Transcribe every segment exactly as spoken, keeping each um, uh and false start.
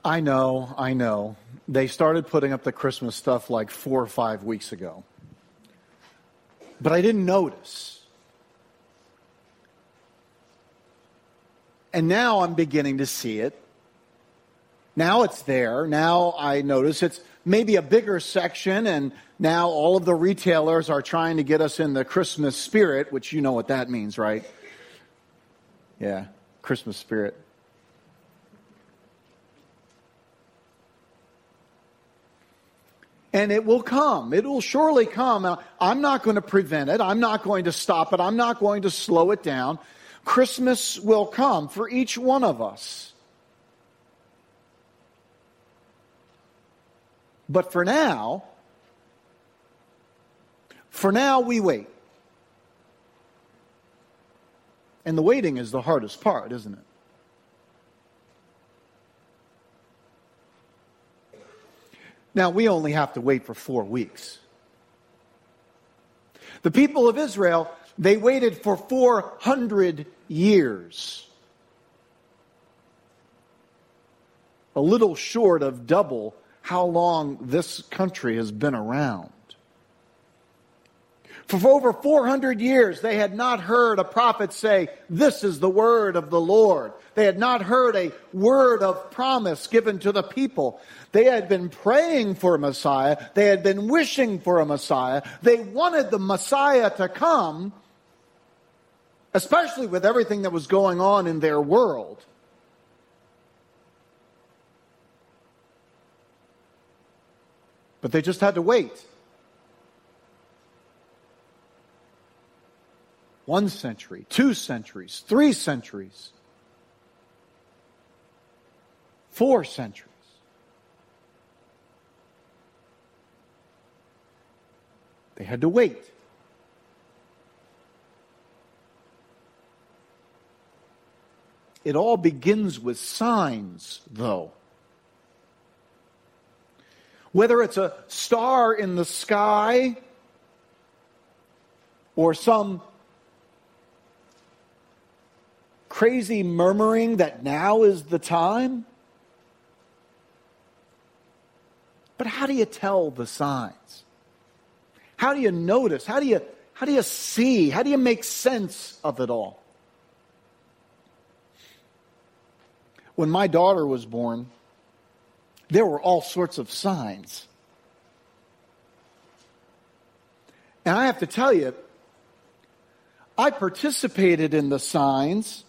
I know, I know. They started putting up the Christmas stuff like four or five weeks ago. But I didn't notice. And now I'm beginning to see it. Now it's there. Now I notice it's maybe a bigger section, and now all of the retailers are trying to get us in the Christmas spirit, which you know what that means, right? Yeah, Christmas spirit. And it will come. It will surely come. I'm not going to prevent it. I'm not going to stop it. I'm not going to slow it down. Christmas will come for each one of us. But for now, for now we wait. And the waiting is the hardest part, isn't it? Now, we only have to wait for four weeks. The people of Israel, they waited for four hundred years. A little short of double how long this country has been around. For over four hundred years, they had not heard a prophet say, "This is the word of the Lord." They had not heard a word of promise given to the people. They had been praying for a Messiah. They had been wishing for a Messiah. They wanted the Messiah to come, especially with everything that was going on in their world. But they just had to wait. One century, two centuries, three centuries, four centuries. They had to wait. It all begins with signs, though. Whether it's a star in the sky or some crazy murmuring that now is the time. But how do you tell the signs? How do you notice? How do you, how do you see? How do you make sense of it all? When my daughter was born, there were all sorts of signs. And I have to tell you, I participated in the signs,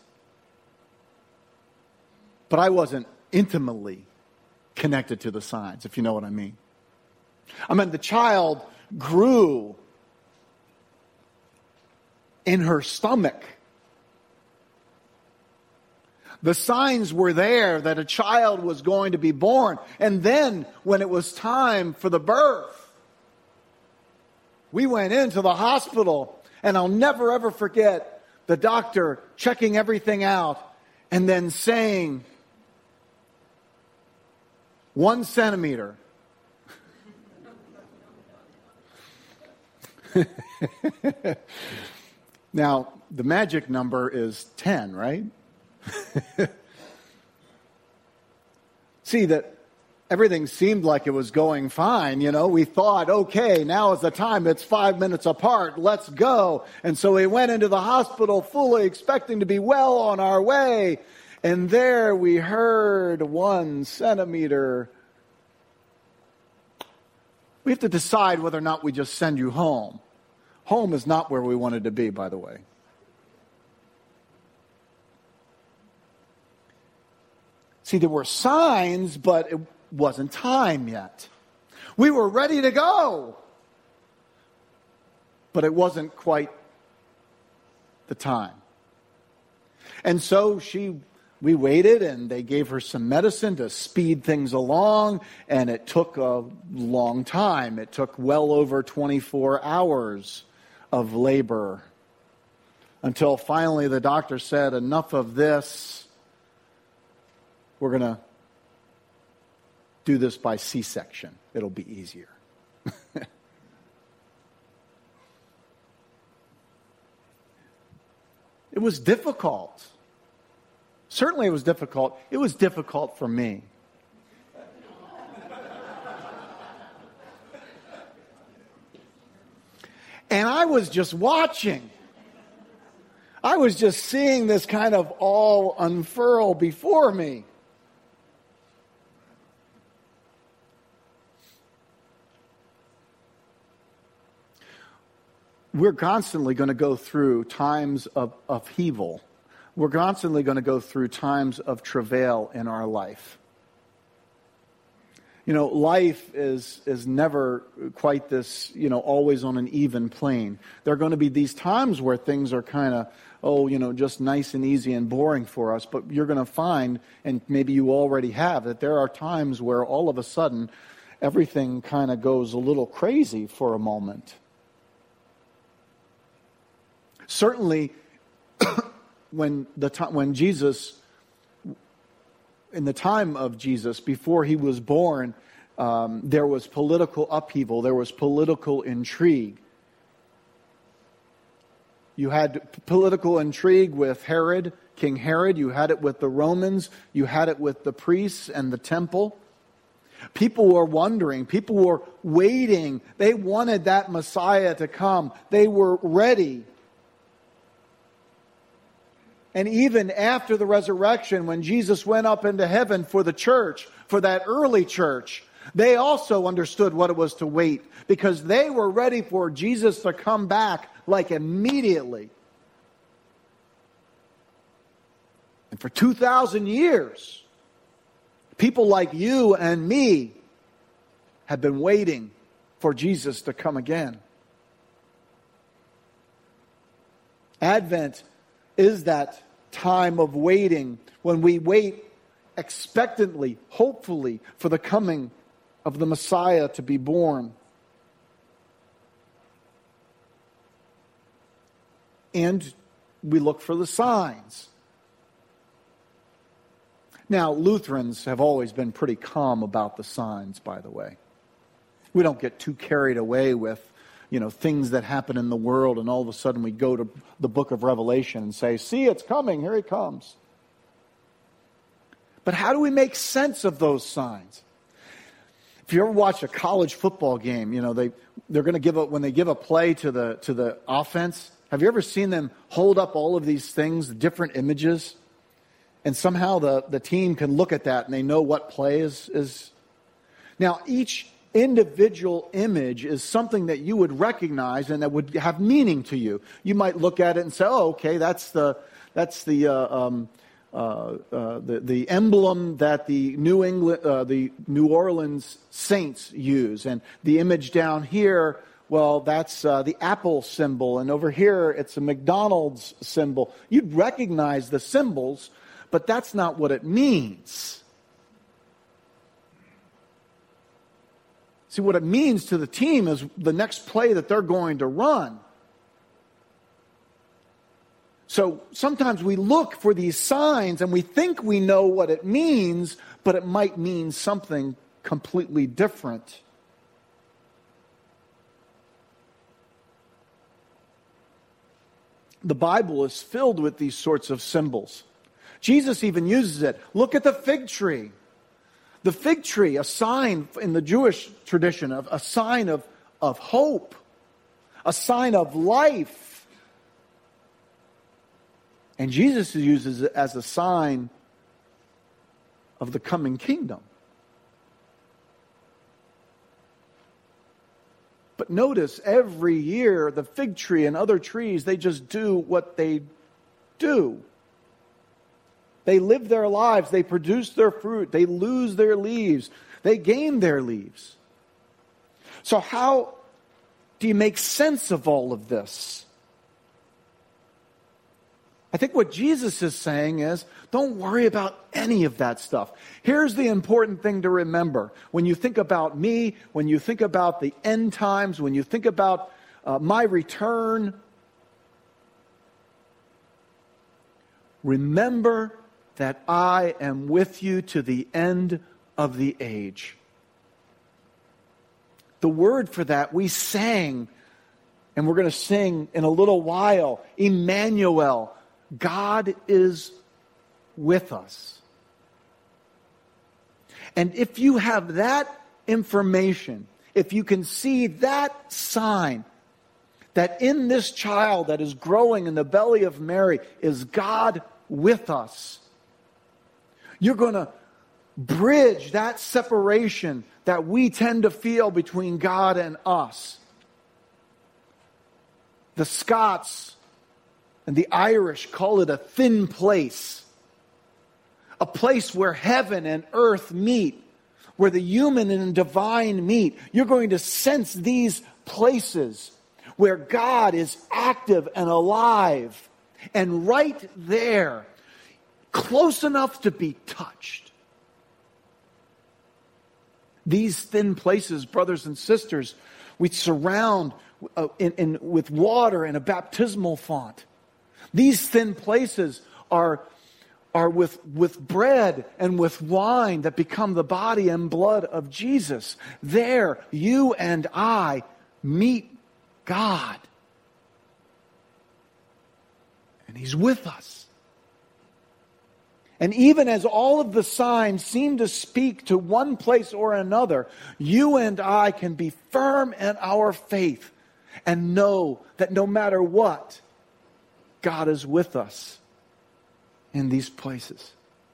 but I wasn't intimately connected to the signs, if you know what I mean. I mean, the child grew in her stomach. The signs were there that a child was going to be born. And then, when it was time for the birth, we went into the hospital, and I'll never ever forget the doctor checking everything out and then saying, one centimeter. Now, the magic number is ten, right? See, that everything seemed like it was going fine. You know, we thought, okay, now is the time. It's five minutes apart. Let's go. And so we went into the hospital fully expecting to be well on our way. And there we heard one centimeter. We have to decide whether or not we just send you home. Home is not where we wanted to be, by the way. See, there were signs, but it wasn't time yet. We were ready to go, but it wasn't quite the time. And so she, we waited, and they gave her some medicine to speed things along, and it took a long time. It took well over twenty-four hours of labor until finally the doctor said, enough of this. We're going to do this by C-section. It'll be easier. It was difficult. Certainly it was difficult. It was difficult for me. And I was just watching. I was just seeing this kind of all unfurl before me. We're constantly going to go through times of upheaval. We're constantly going to go through times of travail in our life. You know, life is is never quite this, you know, always on an even plane. There are going to be these times where things are kind of, oh, you know, just nice and easy and boring for us. But you're going to find, and maybe you already have, that there are times where all of a sudden everything kind of goes a little crazy for a moment. Certainly, when the time, when Jesus, in the time of Jesus, before he was born, um, there was political upheaval. There was political intrigue. You had political intrigue with Herod, King Herod. You had it with the Romans. You had it with the priests and the temple. People were wondering. People were waiting. They wanted that Messiah to come. They were ready. And even after the resurrection, when Jesus went up into heaven for the church, for that early church, they also understood what it was to wait, because they were ready for Jesus to come back like immediately. And for two thousand years, people like you and me have been waiting for Jesus to come again. Advent is that time of waiting, when we wait expectantly, hopefully, for the coming of the Messiah to be born. And we look for the signs. Now, Lutherans have always been pretty calm about the signs, by the way. We don't get too carried away with, you know, things that happen in the world, and all of a sudden we go to the book of Revelation and say, see, it's coming, here he comes. But how do we make sense of those signs? If you ever watch a college football game, you know, they, they're going to give a, when they give a play to the, to the offense, have you ever seen them hold up all of these things, different images? And somehow the, the team can look at that and they know what play is, is. Now, each individual image is something that you would recognize and that would have meaning to you. You might look at it and say, "Oh, okay, that's the that's the uh, um, uh, uh, the the emblem that the New England, uh, the New Orleans Saints use, and the image down here, well, that's uh, the Apple symbol, and over here it's a McDonald's symbol." You'd recognize the symbols, but that's not what it means. See, what it means to the team is the next play that they're going to run. So sometimes we look for these signs and we think we know what it means, but it might mean something completely different. The Bible is filled with these sorts of symbols. Jesus even uses it. Look at the fig tree. The fig tree, a sign in the Jewish tradition, of a sign of, of hope, a sign of life. And Jesus uses it as a sign of the coming kingdom. But notice, every year, the fig tree and other trees, they just do what they do. They live their lives. They produce their fruit. They lose their leaves. They gain their leaves. So how do you make sense of all of this? I think what Jesus is saying is, don't worry about any of that stuff. Here's the important thing to remember. When you think about me, when you think about the end times, when you think about uh, my return, remember that I am with you to the end of the age. The word for that we sang, and we're going to sing in a little while, Emmanuel. God is with us. And if you have that information, if you can see that sign, that in this child that is growing in the belly of Mary is God with us. You're going to bridge that separation that we tend to feel between God and us. The Scots and the Irish call it a thin place. A place where heaven and earth meet, where the human and divine meet. You're going to sense these places where God is active and alive, and right there, close enough to be touched. These thin places, brothers and sisters, we surround uh, in, in, with water in a baptismal font. These thin places are, are with, with bread and with wine that become the body and blood of Jesus. There, you and I meet God. And He's with us. And even as all of the signs seem to speak to one place or another, you and I can be firm in our faith and know that no matter what, God is with us in these places.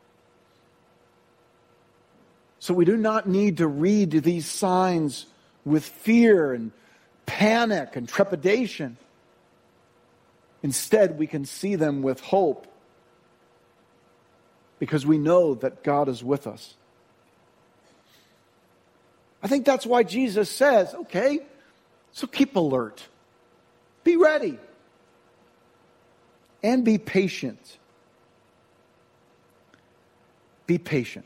So we do not need to read these signs with fear and panic and trepidation. Instead, we can see them with hope, because we know that God is with us. I think that's why Jesus says, okay, so keep alert. Be ready. And be patient. Be patient.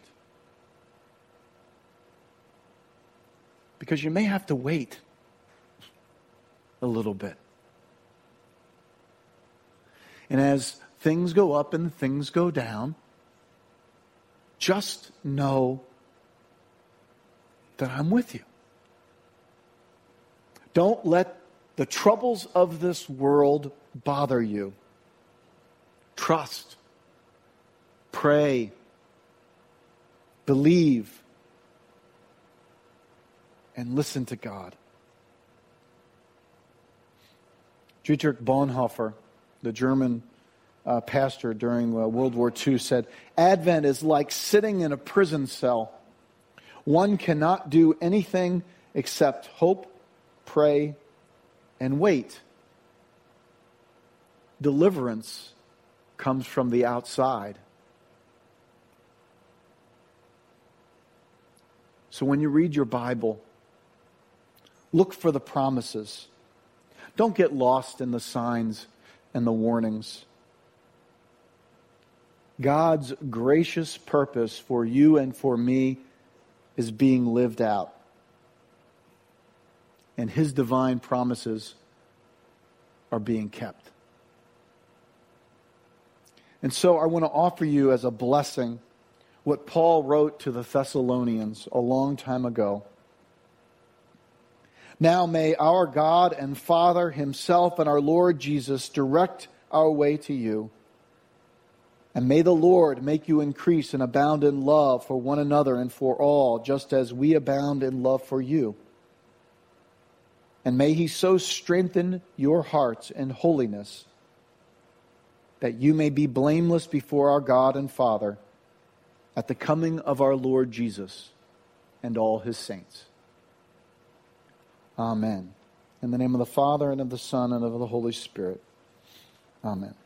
Because you may have to wait a little bit. And as things go up and things go down, just know that I'm with you. Don't let the troubles of this world bother you. Trust. Pray. Believe. And listen to God. Dietrich Bonhoeffer, the German uh, pastor during uh, World War Two, said, Advent is like sitting in a prison cell. One cannot do anything except hope, pray, and wait. Deliverance comes from the outside. So when you read your Bible, look for the promises. Don't get lost in the signs and the warnings. God's gracious purpose for you and for me is being lived out. And His divine promises are being kept. And so I want to offer you as a blessing what Paul wrote to the Thessalonians a long time ago. Now may our God and Father Himself and our Lord Jesus direct our way to you. And may the Lord make you increase and abound in love for one another and for all, just as we abound in love for you. And may He so strengthen your hearts in holiness that you may be blameless before our God and Father at the coming of our Lord Jesus and all His saints. Amen. In the name of the Father, and of the Son, and of the Holy Spirit. Amen.